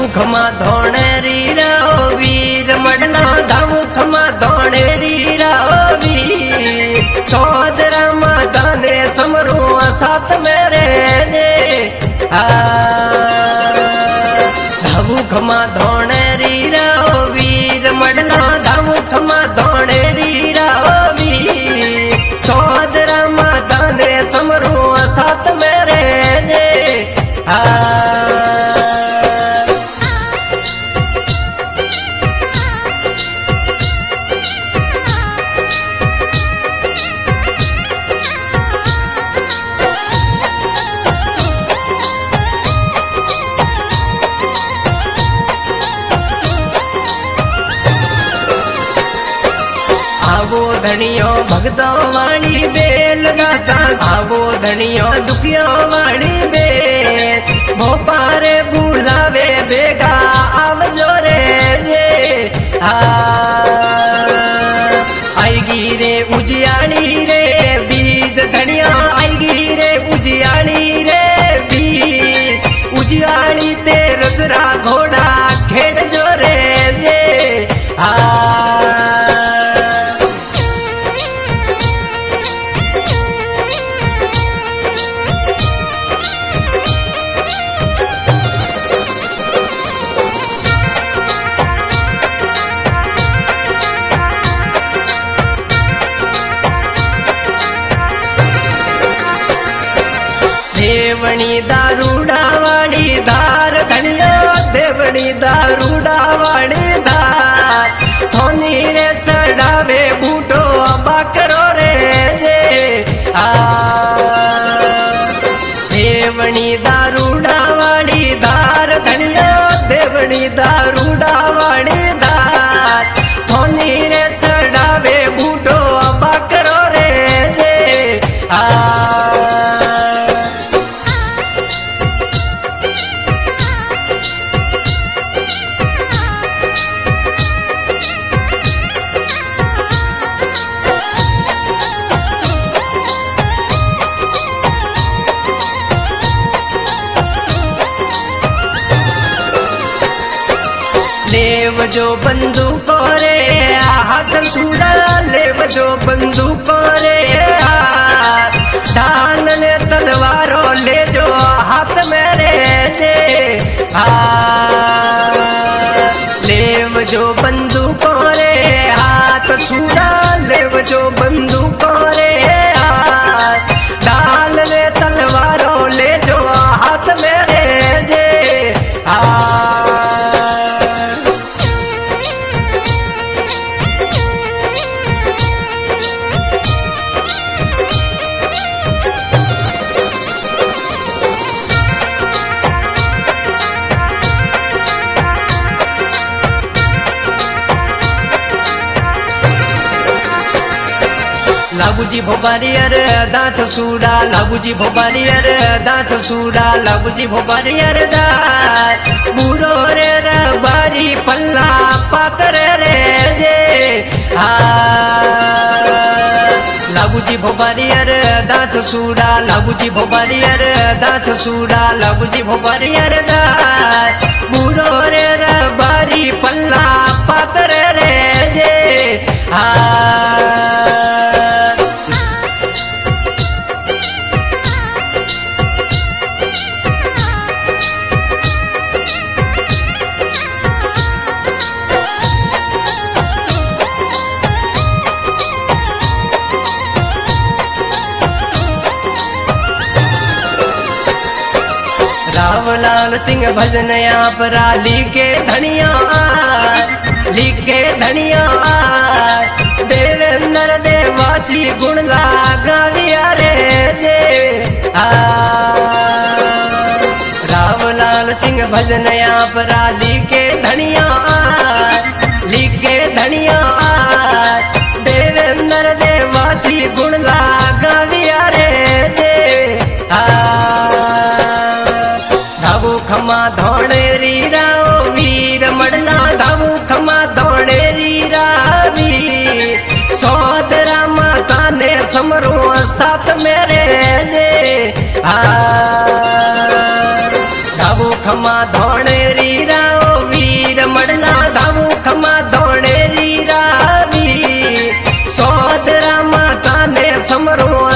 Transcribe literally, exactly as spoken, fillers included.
खमा धोणे रीरा ओ वीर मडना धावू खमा धोणे रीरा ओ वीर चौधरा माता ने समरू साथ मेरे जे आ धावू खमा धोणे रीरा ओ वीर मडना धावू खमा धोणे रीरा ओ वीर चौधरा माता ने समरू साथ मेरे जे आ आवो धनियो भगतो वाणी बेल गाता आवो धनियो दुखियो वाणी बेल भोपारे बुलावे बेगा आवजो रे जे आ आईगी रे उजियाणी रे बीज धनिया आईगी रे उजियाणी रे बीज उजियाणी ते रसरा घोड़ा खेड़ जो रे जे आ देवणी दारूडा वाणी धार धनिया देवणी दारूडा वाणी धार थोनी रे सड़ावे बूटो बाकरो रे जे आ देवणी दारूडा वाणी धार धनिया देवणी दारूडा वाणी धार थोनी रे सड़ावे बूटो बाकरो रे जे आ लेव जो बंदूक रे हाथ सूरा लेव जो बंदूक रे ढाल ने तलवारो ले जो हाथ मेरे जे आ लेव जो बंदूक रे हाथ सूरा लेव जो बंदूक रे ढाल ने तलवारो ले जो हाथ मेरे जे आ लागूजी भोपारियर दास सूरा लागूजी भोपारियर दास सूरा लागूजी भोपारियर दास बुरो रे रबारी पल्ला पातर रे जे आ लागूजी भोपारियर दास सूरा लागूजी भोपारियर दास सूरा लागूजी भोपारियर दास बुरो रे रबारी पल्ला पातर रे जे आ रावलाल सिंह भजन आपरा लिखे धनिया लिखे धनिया देवेंद्र देवासी गुण गाविया रे जे आ रावलाल सिंह भजन आपरा लिखे धनिया लिखे धनिया देवेंद्र देवासी गुण गाविया रे जे आ धावू खमा धोणे रीरा ओ वीर मडला धावू खमा धोणे रीरा वीर सौदरा माता ने समरो साथ मेरे जे आ धावू खमा धोणे रीरा समरो